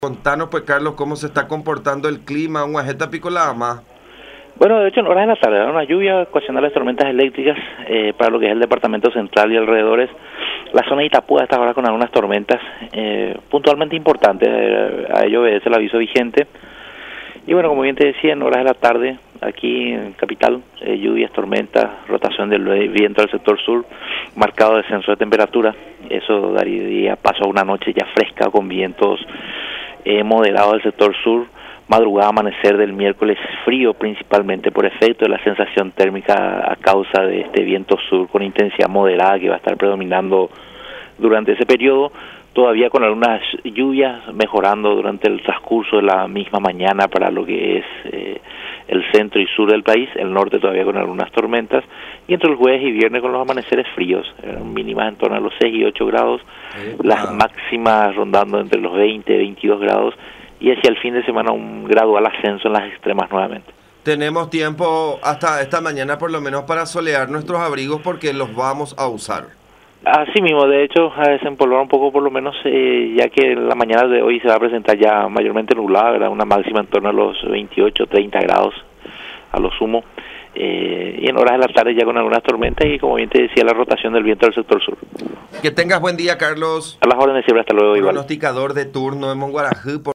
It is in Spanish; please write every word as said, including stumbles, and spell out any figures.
Contanos pues Carlos, cómo se está comportando el clima, un ageta picolada más. Bueno, de hecho en horas de la tarde, ¿no? Una lluvia ocasionales tormentas eléctricas eh, para lo que es el departamento central y alrededores. La zona de Itapúa a esta hora con algunas tormentas eh, puntualmente importantes, eh, a ello obedece el aviso vigente. Y bueno, como bien te decía, en horas de la tarde, aquí en Capital, eh, lluvias, tormentas, rotación del viento al sector sur, marcado descenso de temperatura. Eso daría paso a una noche ya fresca con vientos eh, moderados del sector sur. Madrugada, amanecer del miércoles frío, principalmente por efecto de la sensación térmica a causa de este viento sur con intensidad moderada que va a estar predominando durante ese periodo, todavía con algunas lluvias mejorando durante el transcurso de la misma mañana para lo que es eh, el centro y sur del país, el norte todavía con algunas tormentas, y entre el jueves y viernes con los amaneceres fríos, eh, mínimas en torno a los seis y ocho grados, eh, las wow. máximas rondando entre los veinte y veintidós grados, y hacia el fin de semana un gradual ascenso en las extremas nuevamente. Tenemos tiempo hasta esta mañana por lo menos para solear nuestros abrigos porque los vamos a usar. Así mismo, de hecho, a desempolvar un poco por lo menos, eh, ya que la mañana de hoy se va a presentar ya mayormente nublada, ¿verdad? Una máxima en torno a los veintiocho, treinta grados a lo sumo, eh, y en horas de la tarde ya con algunas tormentas y como bien te decía, la rotación del viento del sector sur. Que tengas buen día, Carlos. A las órdenes siempre, hasta luego. Pronosticador de turno de Monguarajú.